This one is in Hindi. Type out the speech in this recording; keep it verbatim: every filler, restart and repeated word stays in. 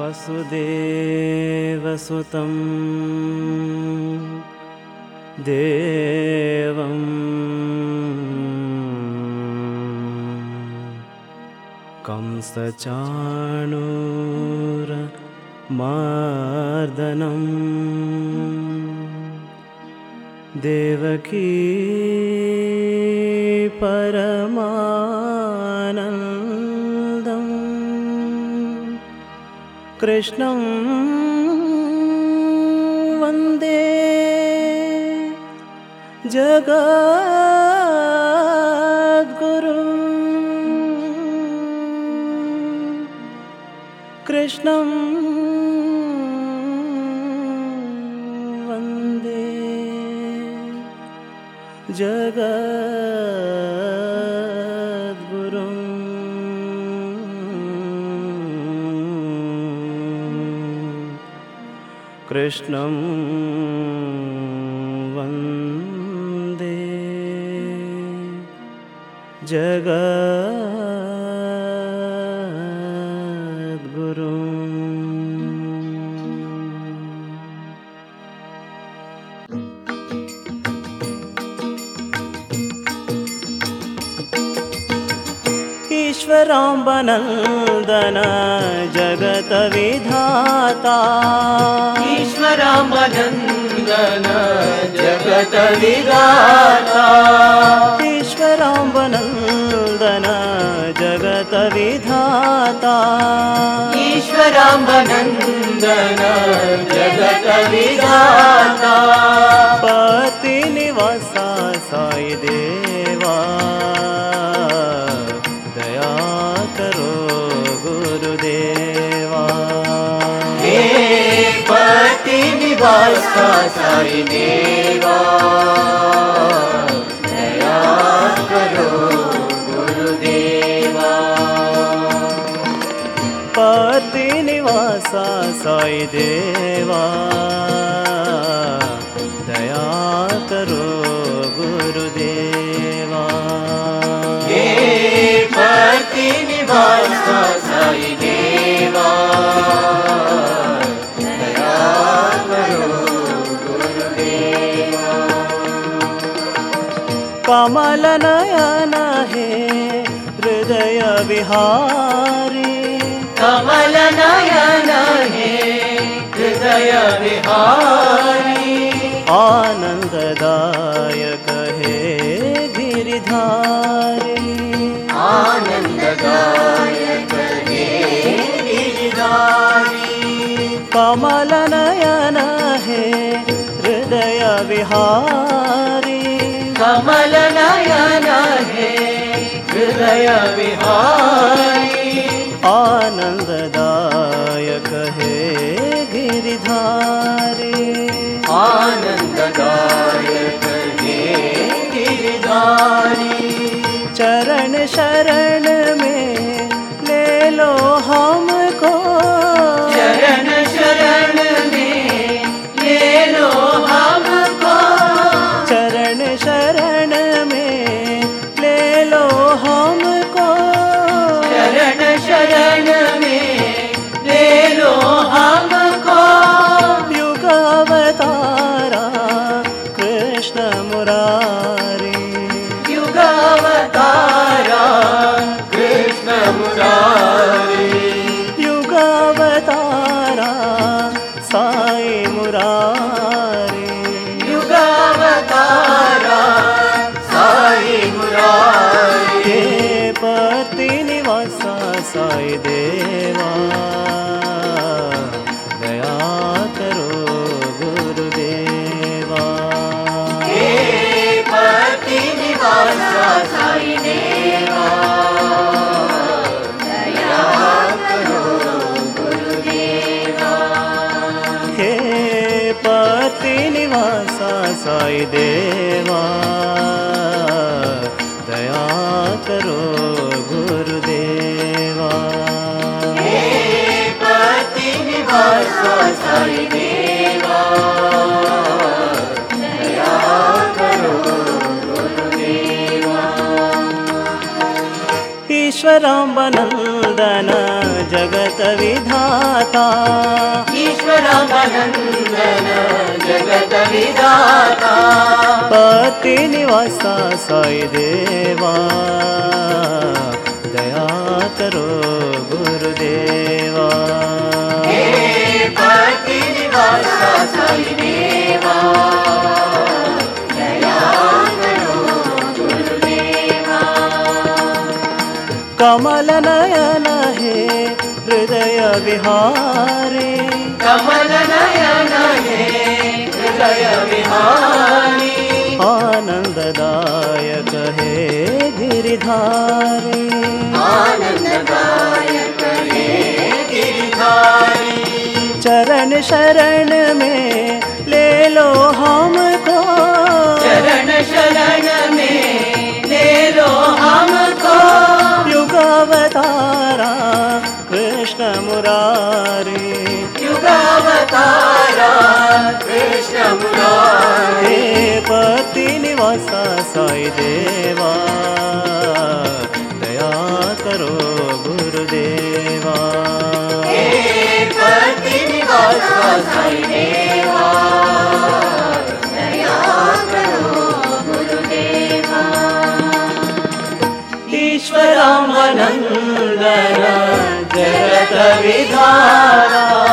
वसुदेवसुतं देवं कंसचाणूरमर्दनं देवकी परमानन्दं कृष्णं वन्दे जगद्गुरुं कृष्णं वन्दे जगद्गुरुं कृष्णं वन्दे जगद्गुरुम्। ईश्वराम्बनन्दन जगत विधाता ईश्वराम्बनन्दन जगत विधाता ईश्वराम्बनन्दन जगत विधाता ईश्वराम्बनन्दन जगत विधाता पति निवासा साई देवा दया करो गुरुदेवा। हे पति निवासा साई देवा दया करो गुरुदेवा। पति निवासा साई देवा दया करो गुरुदेवा। हे पति निवासा साई देवा दया करो गुरुदेवा। कमल नयन हे हृदय विहारी कमल नयन हे हृदय विहारी आनंददायक हे गिरिधारी आनंददायक हे गिरिधारी। कमल नयन हे हृदय विहारी कमल नयन हे हृदय विहारी आनंददायक हे गिरिधारी आनंददायक हे गिरिधारी। चरण शरण में ले लो हमको चरण शरण में ले लो हमको चरण शरण में ले लो हमको चरण शरण में ले लो हमको। युग अवतारा कृष्ण मुरारी युग अवतारा कृष्ण मुरारी युग अवतारा साई मुरारी युग अवतारा साई मुरारी। हे पति निवासा साई देवा दया करो गुरुदेवा। हे पति निवासा साई देवा दया करो गुरुदेवा। हे पति निवासा साई देवा दया करो गुरुदेवा। हे पति निवासा साई देवा दया करो गुरुदेवा। ईश्वराम्बनन्दन जगत विधाता ईश्वराम्बनन्दन जगत विधाता पति निवासा साई देवा दया करो गुरुदेवा हे पति निवासा साई देवा दया करो गुरुदेवा कमल नयन हे हृदय विहारी कमल नयन हे हृदय विहारी आनंददायक हे गिरिधारी आनंददायक हे गिरिधारी चरण शरण में ले लो हमको चरण शरण में ले लो हमको युगावतारा कृष्ण मुरारी युगावतारा कृष्ण मुरारी हे पति निवासा साई देवा दया करो गुरुदेवा हे पति निवासा साई देवा दया करो गुरुदेवा ईश्वराम्बनन्दन जगत विधाता